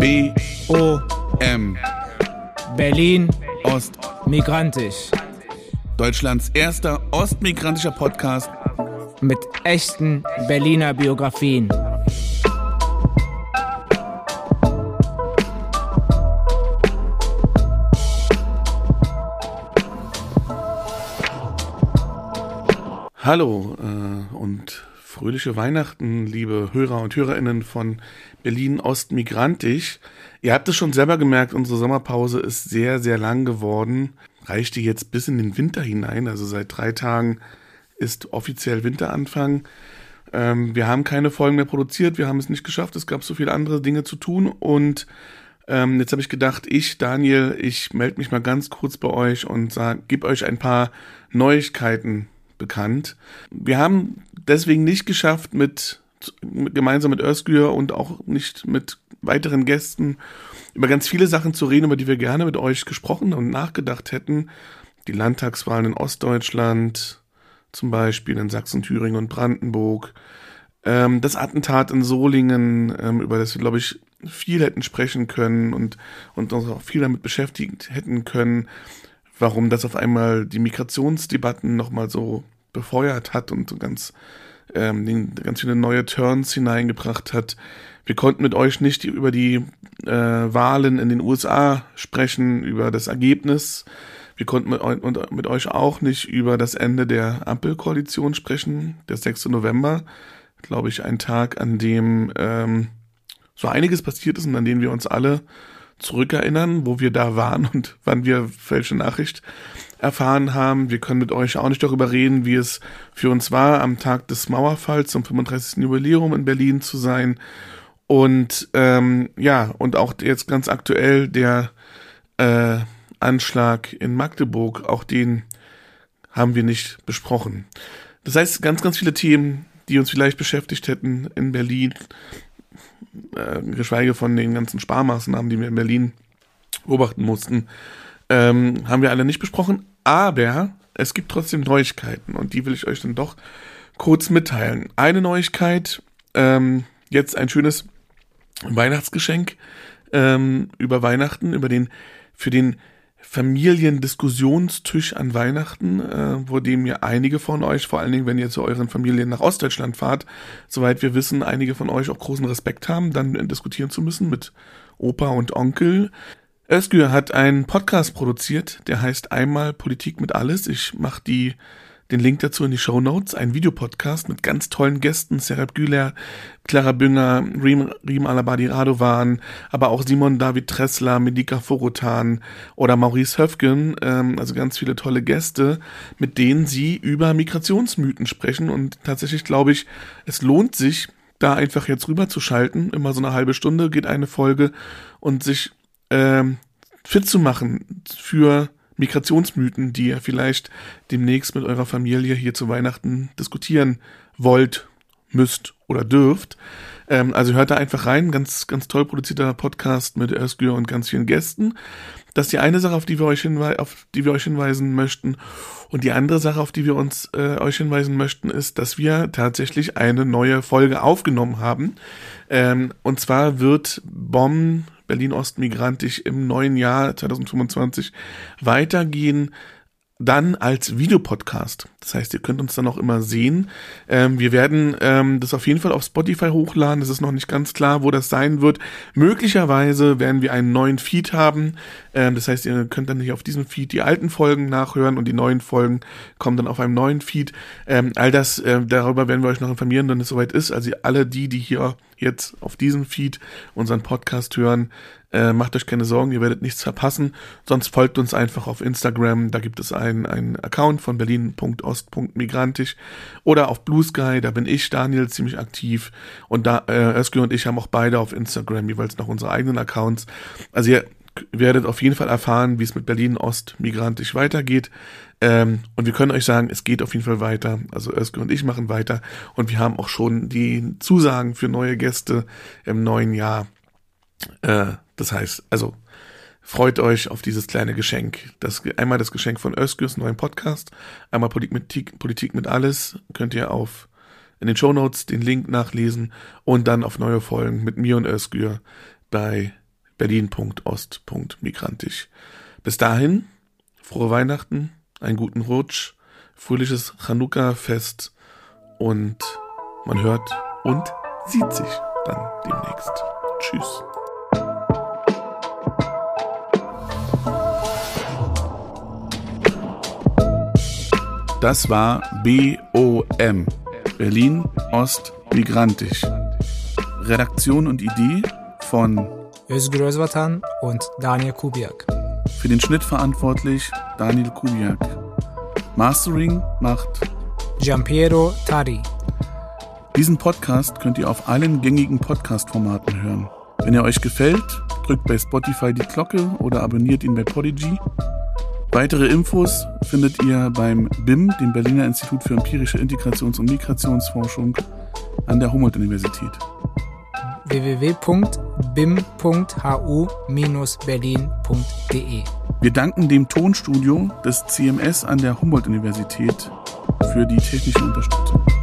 BOM Berlin Ost, migrantisch. Deutschlands erster ostmigrantischer Podcast Mit echten Berliner Biografien. Hallo und fröhliche Weihnachten, liebe Hörer und Hörerinnen von Berlin Ostmigrantisch. Ihr habt es schon selber gemerkt, unsere Sommerpause ist sehr, sehr lang geworden. Reichte jetzt bis in den Winter hinein, also seit 3 Tagen ist offiziell Winteranfang. Wir haben keine Folgen mehr produziert, wir haben es nicht geschafft, es gab so viele andere Dinge zu tun und jetzt habe ich gedacht, Daniel, ich melde mich mal ganz kurz bei euch und gebe euch ein paar Neuigkeiten bekannt. Wir haben deswegen nicht geschafft, gemeinsam mit Özgür und auch nicht mit weiteren Gästen über ganz viele Sachen zu reden, über die wir gerne mit euch gesprochen und nachgedacht hätten. Die Landtagswahlen in Ostdeutschland, zum Beispiel in Sachsen, Thüringen und Brandenburg. Das Attentat in Solingen, über das wir, glaube ich, viel hätten sprechen können und uns auch viel damit beschäftigt hätten können, warum das auf einmal die Migrationsdebatten nochmal so befeuert hat und so ganz viele neue Turns hineingebracht hat. Wir konnten mit euch nicht über die Wahlen in den USA sprechen, über das Ergebnis. Wir konnten mit euch auch nicht über das Ende der Ampelkoalition sprechen, der 6. November. Glaube ich, ein Tag, an dem so einiges passiert ist und an den wir uns alle zurückerinnern, wo wir da waren und wann wir welche Nachricht erfahren haben. Wir können mit euch auch nicht darüber reden, wie es für uns war, am Tag des Mauerfalls zum 35. Jubiläum in Berlin zu sein. Und und auch jetzt ganz aktuell der Anschlag in Magdeburg, auch den haben wir nicht besprochen. Das heißt, ganz, ganz viele Themen, die uns vielleicht beschäftigt hätten in Berlin, geschweige von den ganzen Sparmaßnahmen, die wir in Berlin beobachten mussten, haben wir alle nicht besprochen, aber es gibt trotzdem Neuigkeiten und die will ich euch dann doch kurz mitteilen. Eine Neuigkeit, jetzt ein schönes Weihnachtsgeschenk über Weihnachten, für den Familiendiskussionstisch an Weihnachten, vor dem ihr einige von euch, vor allen Dingen, wenn ihr zu euren Familien nach Ostdeutschland fahrt, soweit wir wissen, einige von euch auch großen Respekt haben, dann diskutieren zu müssen mit Opa und Onkel. Özgür hat einen Podcast produziert, der heißt Einmal Politik mit alles. Ich mache den Link dazu in die Shownotes. Ein Videopodcast mit ganz tollen Gästen. Serap Güler, Clara Bünger, Riem Alabadi Radovan, aber auch Simon David Tressler, Medika Forotan oder Maurice Höfgen. Also ganz viele tolle Gäste, mit denen sie über Migrationsmythen sprechen. Und tatsächlich glaube ich, es lohnt sich, da einfach jetzt rüberzuschalten. Immer so eine halbe Stunde geht eine Folge und sich fit zu machen für Migrationsmythen, die ihr vielleicht demnächst mit eurer Familie hier zu Weihnachten diskutieren wollt, müsst oder dürft. Also hört da einfach rein, ganz, ganz toll produzierter Podcast mit Özgür und ganz vielen Gästen. Das ist die eine Sache, auf die wir euch hinweisen möchten. Und die andere Sache, auf die wir euch hinweisen möchten, ist, dass wir tatsächlich eine neue Folge aufgenommen haben. Und zwar wird BOM Berlin Ostmigrantisch im neuen Jahr 2025 weitergehen, dann als Videopodcast. Das heißt, ihr könnt uns dann auch immer sehen. Wir werden das auf jeden Fall auf Spotify hochladen. Es ist noch nicht ganz klar, wo das sein wird. Möglicherweise werden wir einen neuen Feed haben. Das heißt, ihr könnt dann hier auf diesem Feed die alten Folgen nachhören und die neuen Folgen kommen dann auf einem neuen Feed. All das, darüber werden wir euch noch informieren, wenn es soweit ist. Also alle die hier jetzt auf diesem Feed unseren Podcast hören, macht euch keine Sorgen, ihr werdet nichts verpassen. Sonst folgt uns einfach auf Instagram, da gibt es einen Account von berlin.ost.migrantisch oder auf Blue Sky, da bin ich, Daniel, ziemlich aktiv und da Özgür und ich haben auch beide auf Instagram jeweils noch unsere eigenen Accounts. Also ihr werdet auf jeden Fall erfahren, wie es mit Berlin Ostmigrantisch weitergeht. Und wir können euch sagen, es geht auf jeden Fall weiter. Also Özgür und ich machen weiter und wir haben auch schon die Zusagen für neue Gäste im neuen Jahr. Das heißt, also freut euch auf dieses kleine Geschenk. Einmal das Geschenk von Özgürs neuen Podcast, einmal Politik mit alles. Könnt ihr in den Shownotes den Link nachlesen und dann auf neue Folgen mit mir und Özgür bei berlin.ost.migrantisch. Bis dahin, frohe Weihnachten, einen guten Rutsch, fröhliches Chanukka-Fest und man hört und sieht sich dann demnächst. Tschüss. Das war BOM, Berlin Ost Migrantisch. Redaktion und Idee von Özgür Özvatan und Daniel Kubiak. Für den Schnitt verantwortlich Daniel Kubiak. Mastering macht Giampiero Tari. Diesen Podcast könnt ihr auf allen gängigen Podcast-Formaten hören. Wenn er euch gefällt, drückt bei Spotify die Glocke oder abonniert ihn bei Podigy. Weitere Infos findet ihr beim BIM, dem Berliner Institut für empirische Integrations- und Migrationsforschung an der Humboldt-Universität. www.bim.hu-berlin.de. Wir danken dem Tonstudio des CMS an der Humboldt-Universität für die technische Unterstützung.